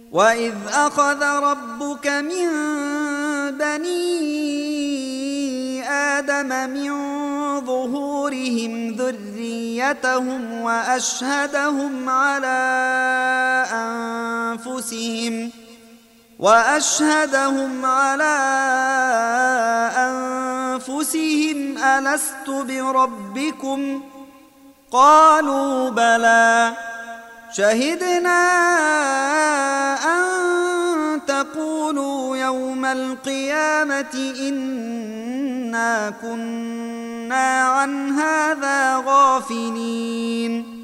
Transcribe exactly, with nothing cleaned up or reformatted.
وإذ أخذ ربك من بني آدم من ظهورهم ذريتهم وأشهدهم على أنفسهم وأشهدهم على أنفسهم ألست بربكم قالوا بلى شهدنا أن تقولوا يوم القيامة إنا كنا عن هذا غافلين